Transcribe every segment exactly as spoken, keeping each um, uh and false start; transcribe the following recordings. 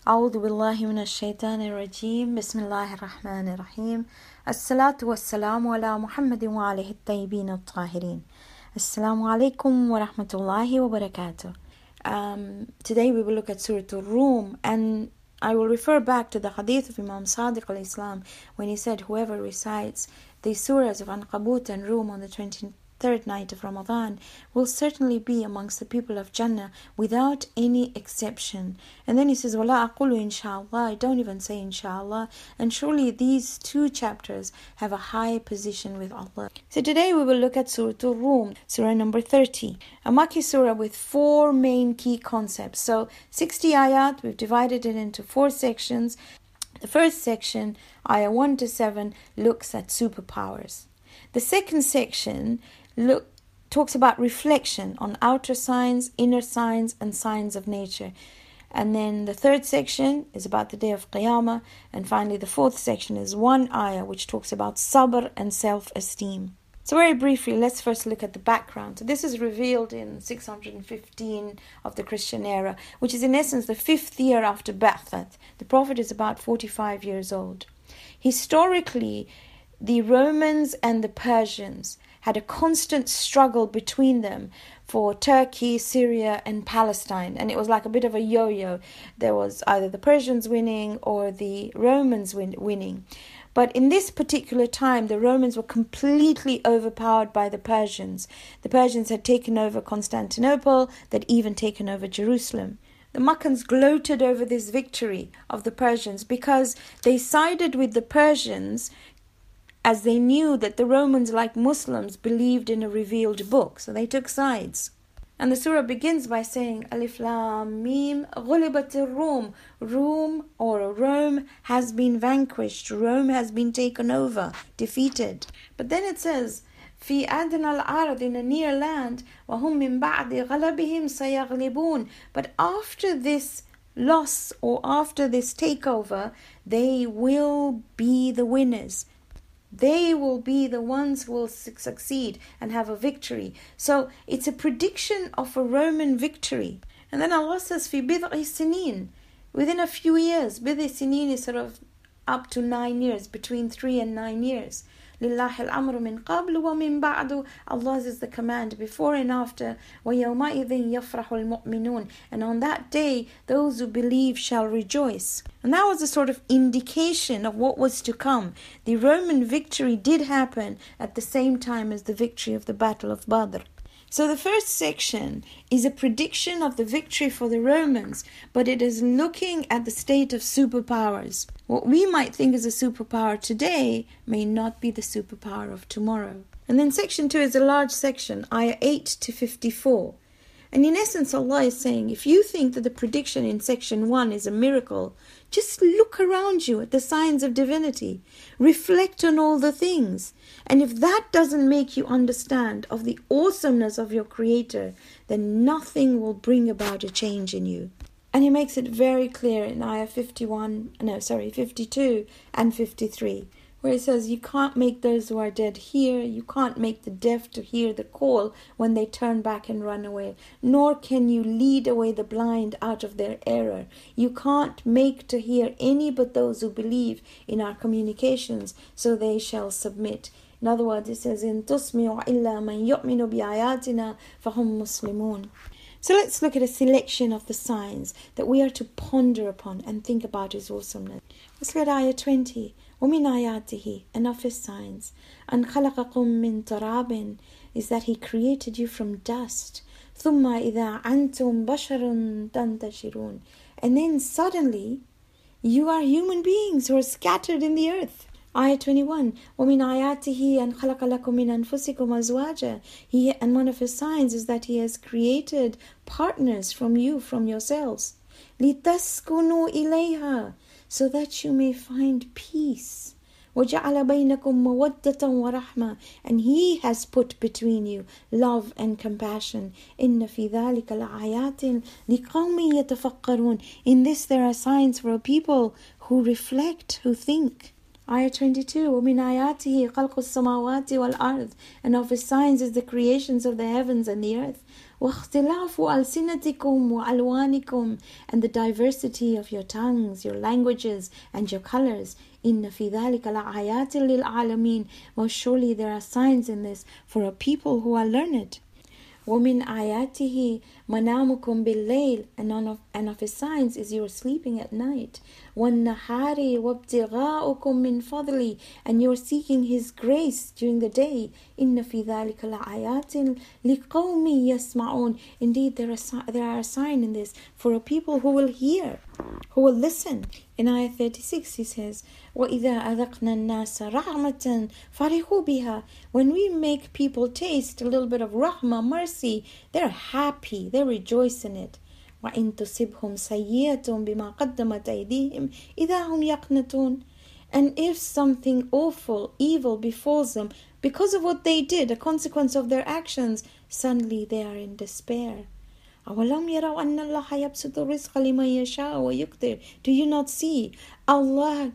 أعوذ بالله من الشيطان الرجيم بسم الله الرحمن الرحيم الصلاة والسلام على محمد وعليه الطيبين الطاهرين. Assalamu alaikum wa rahmatullahi wa barakatuh. Um, today we will look at Surah Al-Rum, and I will refer back to the hadith of Imam Sadiq al-Islam when he said whoever recites the surahs of Ankabut and Rum on the twenty-third night of Ramadan will certainly be amongst the people of Jannah without any exception. And then he says, Wala aqulu inshallah, I don't even say inshallah. And surely these two chapters have a high position with Allah. So today we will look at Surah Al-Rum, surah number thirty, a Makki surah with four main key concepts. So sixty ayat, we've divided it into four sections. The first section, ayah one to seven, looks at superpowers. The second section look talks about reflection on outer signs, inner signs, and signs of nature. And then the third section is about the day of Qiyamah. And finally, the fourth section is one ayah which talks about sabr and self-esteem. So very briefly, let's first look at the background. So this is revealed in six hundred fifteen of the Christian era, which is in essence the fifth year after Ba'ath. The Prophet is about forty-five years old. Historically, the Romans and the Persians had a constant struggle between them for Turkey, Syria, and Palestine. And it was like a bit of a yo-yo. There was either the Persians winning or the Romans win- winning. But in this particular time, the Romans were completely overpowered by the Persians. The Persians had taken over Constantinople, they'd even taken over Jerusalem. The Makkans gloated over this victory of the Persians because they sided with the Persians as they knew that the Romans, like Muslims, believed in a revealed book. So they took sides. And the surah begins by saying, Alif Lam Mim, Ghulibat al-Rum. Rome or Rome has been vanquished. Rome has been taken over, defeated. But then it says, في أدنى الأرض, in a near land, وهم من بعد غلبهم سيغلبون. But after this loss or after this takeover, they will be the winners. They will be the ones who will succeed and have a victory. So it's a prediction of a Roman victory. And then Allah says, في بضع سنين, within a few years. بضع سنين is sort of up to nine years, between three and nine years. لله الأمر من قبل ومن بعد. Allah is the command before and after. ويومئذ يفرح المؤمنون. And on that day, those who believe shall rejoice. And that was a sort of indication of what was to come. The Roman victory did happen at the same time as the victory of the Battle of Badr. So the first section is a prediction of the victory for the Romans, but it is looking at the state of superpowers. What we might think is a superpower today may not be the superpower of tomorrow. And then section two is a large section, ayah eight to fifty-four. And in essence, Allah is saying, if you think that the prediction in section one is a miracle, just look around you at the signs of divinity. Reflect on all the things. And if that doesn't make you understand of the awesomeness of your Creator, then nothing will bring about a change in you. And He makes it very clear in ayah fifty-one, no, sorry, fifty-two and fifty-three. Where it says, you can't make those who are dead hear, you can't make the deaf to hear the call when they turn back and run away, nor can you lead away the blind out of their error. You can't make to hear any but those who believe in our communications, so they shall submit. In other words, it says, إِن تُسْمِعُ إِلَّا مَنْ يُؤْمِنُ بِآيَاتِنَا فَهُمْ مُسْلِمُونَ. So let's look at a selection of the signs that we are to ponder upon and think about His awesomeness. Let's look at ayah twenty. وَمِنْ آيَاتِهِ, and of His signs, أَنْ خَلَقَكُم مِّن تُرَابٍ, is that He created you from dust. ثُمَّ إِذَا أَنْتُمْ بَشَرٌ تَنْتَشِرُونَ, and then suddenly you are human beings who are scattered in the earth. Ayah twenty-one, وَمِنْ آيَاتِهِ أَنْ خَلَقَ لَكُم مِّنْ أَنفُسِكُمْ أَزْوَاجًا, He, and one of His signs is that He has created partners from you, from yourselves. لِتَسْكُنُوا إِلَيْهَا, so that you may find peace. وَجَعَلَ بَيْنَكُمْ مَوَدَّةً وَرَحْمَةً, and He has put between you love and compassion. إِنَّ فِي ذَلِكَ لَآيَاتٍ لِقَوْمٍ يَتَفَكَّرُونَ, in this there are signs for a people who reflect, who think. Ayah twenty-two, وَمِنْ آيَاتِهِ خَلْقُ السَّمَاوَاتِ وَالْأَرْضِ, and of His signs is the creations of the heavens and the earth. وَاخْتِلَافُ أَلْسِنَتِكُمْ وَأَلْوَانِكُمْ, and the diversity of your tongues, your languages, and your colors. إِنَّ فِي ذَلِكَ لَآيَاتٍ لِلْعَالَمِينَ. Most surely there are signs in this for a people who are learned. وَمِنْ آيَاتِهِ مَنَامُكُمْ بِاللَّيْلِ, and one of, and of his signs is you are sleeping at night. وَالنَّهَارِ وَابْتِغَاؤُكُمْ مِنْ فَضْلِهِ, and you are seeking his grace during the day. إِنَّ فِي ذَلِكَ لَآيَاتٍ لِقَوْمٍ يَسْمَعُونَ. Indeed, there are, there are a sign in this for a people who will hear, who will listen. In ayah thirty-six he says, وَإِذَا أَذَقْنَا النَّاسَ رَحْمَةً فَرِحُوا بِهَا. When we make people taste a little bit of rahmah, mercy, they're happy, they rejoice in it. وَإِن تُصِبْهُمْ سَيِّئَةٌ بِمَا قَدَّمَتْ أَيْدِيهِمْ إِذَا هُمْ يَقْنَطُونَ. And if something awful, evil befalls them because of what they did, a consequence of their actions, suddenly they are in despair. أَوَلَمْ يَرَوْا أَنَّ اللَّهَ يَبْسُطُ الرِّزْقَ لِمَنْ يَشَاءُ وَيُقْدِرُ. Do you not see? Allah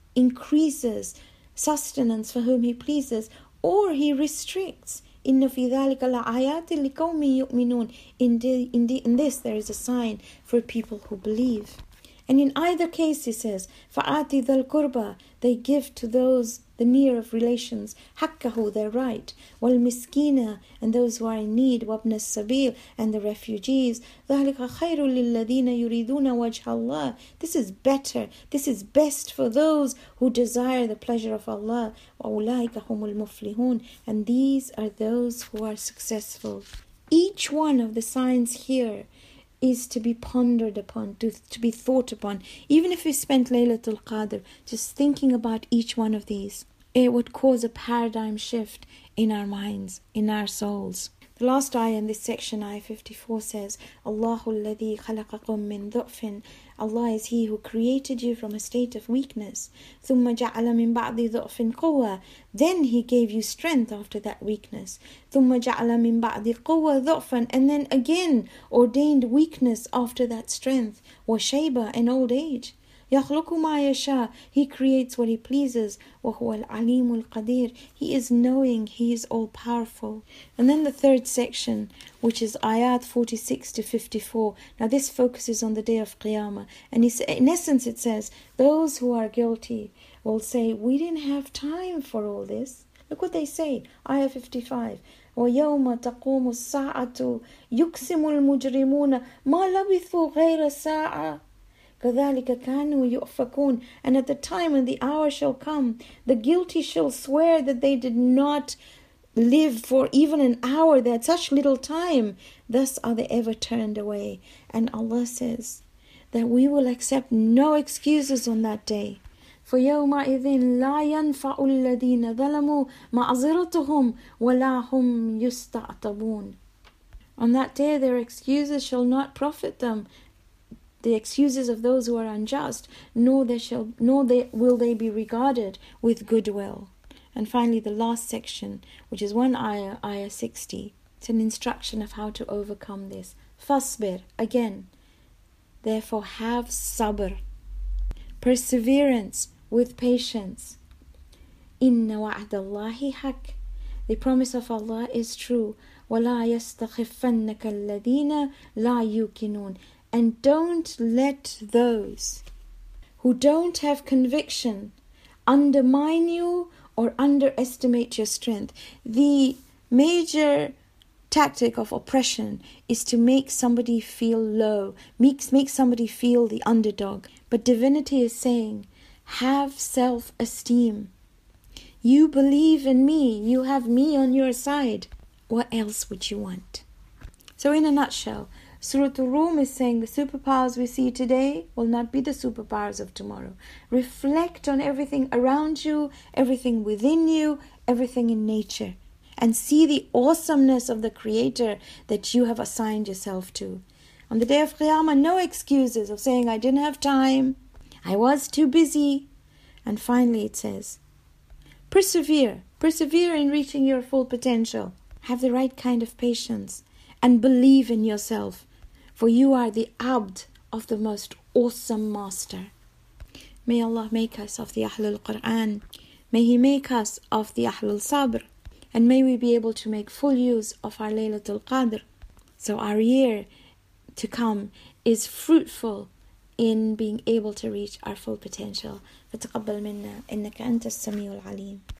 increases sustenance for whom He pleases, or He restricts. إِنَّ فِي ذَلِكَ لَآيَاتٍ لِقَوْمٍ يُؤْمِنُونَ. Indeed, in this there is a sign for people who believe. And in either case, he says, فَآتِ ذَا الْقُرْبَى, they give to those, the near of relations, حَقَّهُ, their right, وَالْمِسْكِينَ, and those who are in need, وَابْنَ السَّبِيلِ, and the refugees. ذَلِكَ خَيْرٌ لِلَّذِينَ يُرِيدُونَ وَجْهَ اللَّهِ. This is better, this is best for those who desire the pleasure of Allah. وَأُولَٰئِكَ هُمُ الْمُفْلِحُونَ, and these are those who are successful. Each one of the signs here is to be pondered upon, to, to be thought upon. Even if we spent Laylatul Qadr just thinking about each one of these, it would cause a paradigm shift in our minds, in our souls. The last ayah in this section, ayah fifty-four, says, Allahu alladhi khalaqakum min dhu'fin. Allah is He who created you from a state of weakness. ثُمَّ جَعَلَ مِن بَعْدِ ضُعْفٍ قُوَّةٍ. Then He gave you strength after that weakness. ثُمَّ جَعَلَ مِن بَعْدِ الْقُوَّةِ ضُعْفًا. And then again ordained weakness after that strength. وَشَيْبَةً, and old age. يَخْلُقُ مَا يَشَاءُ. He creates what He pleases. وَهُوَ الْعَلِيمُ الْقَدِيرُ. He is knowing, He is all-powerful. And then the third section, which is ayat forty-six to fifty-four. Now this focuses on the day of Qiyamah. And in essence it says, those who are guilty will say, we didn't have time for all this. Look what they say. Ayah fifty-five. وَيَوْمَ تَقُومُ السَّاعَةُ يُقْسِمُ الْمُجْرِمُونَ مَا لَبِثُوا غَيْرَ سَاعَةٍ كَذَلِكَ كَانُوا يُؤْفَكُونَ. And at the time when the hour shall come, the guilty shall swear that they did not live for even an hour, they had such little time. Thus are they ever turned away. And Allah says that we will accept no excuses on that day. فَيَوْمَئِذٍ لَا يَنْفَعُ الَّذِينَ ظَلَمُوا مَعْذِرَتُهُمْ وَلَا هُمْ يُسْتَعْتَبُونَ. On that day their excuses shall not profit them, the excuses of those who are unjust, nor they shall, nor they will they be regarded with goodwill. And finally, the last section, which is one ayah, ayah sixty. It's an instruction of how to overcome this. Fasbir, again. Therefore, have sabr, perseverance with patience. Inna wa'dallahi haq. The promise of Allah is true. وَلَا يَسْتَخِفَّنَّكَ الَّذِينَ لَا يُوقِنُونَ. And don't let those who don't have conviction undermine you or underestimate your strength. The major tactic of oppression is to make somebody feel low, make, make somebody feel the underdog. But divinity is saying, have self-esteem. You believe in me, you have me on your side. What else would you want? So in a nutshell, Surah Al-Rum is saying the superpowers we see today will not be the superpowers of tomorrow. Reflect on everything around you, everything within you, everything in nature, and see the awesomeness of the Creator that you have assigned yourself to. On the day of Qiyamah, no excuses of saying, I didn't have time, I was too busy. And finally it says, persevere, persevere in reaching your full potential. Have the right kind of patience and believe in yourself. For you are the abd of the most awesome master. May Allah make us of the Ahlul Quran. May He make us of the Ahlul Sabr. And may we be able to make full use of our Laylatul Qadr. So our year to come is fruitful in being able to reach our full potential. فتقبل منا إنك أنت السميع العليم.